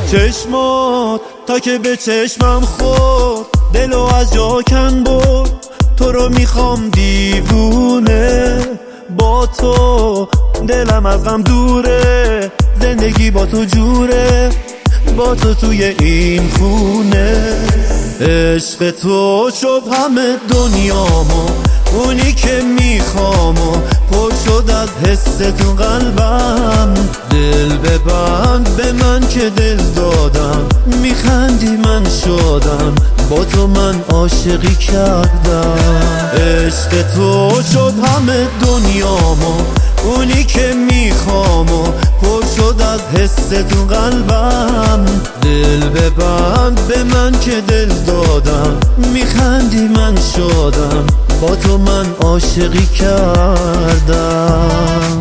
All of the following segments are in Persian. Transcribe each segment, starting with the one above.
چشمات تا که به چشمم خورد، دلو از جا کن برد. تو رو میخوام دیوونه، با تو دلم از غم دوره. زندگی با تو جوره، با تو توی این خونه. عشق تو شد همه دنیامو، اونی که میخوامو. پر شد از حس تو قلبم، دل ببند به من که دل دادم. میخندی من شدم، با تو من عاشقی کردم. عشق تو شد همه دنیامو، اونی که میخوامو. پر شد از حس تو قلبم، دل ببند به من که دل دادم. میخندی من شدم، با تو من عاشقی کردم.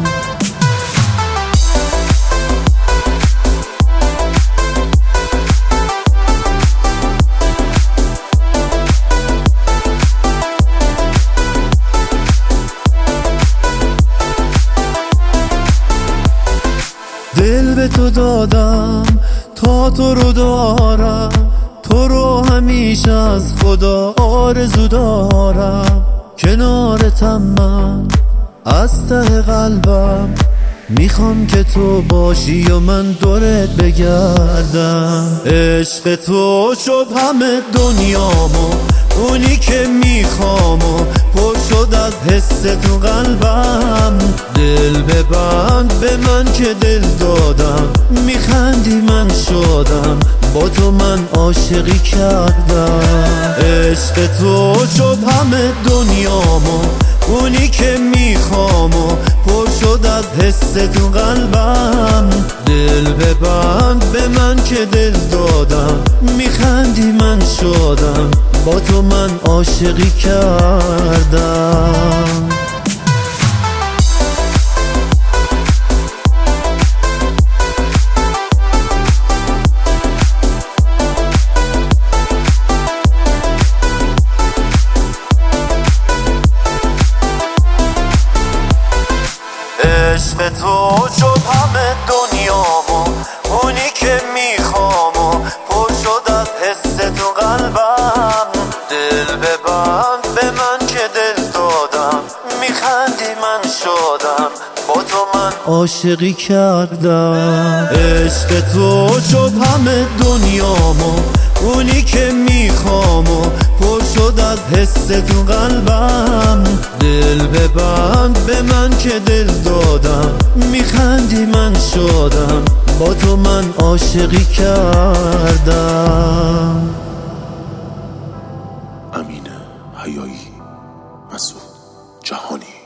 دل به تو دادم تا تو رو دارم، تو رو همیشه از خدا آرزو دارم. کنارتم من از ته قلبم، میخوام که تو باشی و من دورت بگردم. عشق تو شد همه دنیامو، اونی که میخوامو. پر شد از حس تو قلبم، دل ببند به من که دل دادم. میخندی من شدم، با تو من عاشقی کردم. عشق تو شد همه دنیامو، اونی که میخوامو. پر شد از حس تو قلبم، دل ببند به من که دل دادم. میخندی من شدم، با تو من عاشقی کردم. عشق تو شد همه دنیامو، اونی که میخوامو. پر شد از حس تو قلبم، دل ببند به من که دل دادم. میخندی من شدم، با تو من عاشقی کردم. عشق تو شد همه دنیامو، اونی که میخوامو. پر شد از حس تو قلبم، دل ببند به من که دل دادم. میخندی من شدم، با تو من عاشقی کردم. امین حیایی، مسعود جهانی.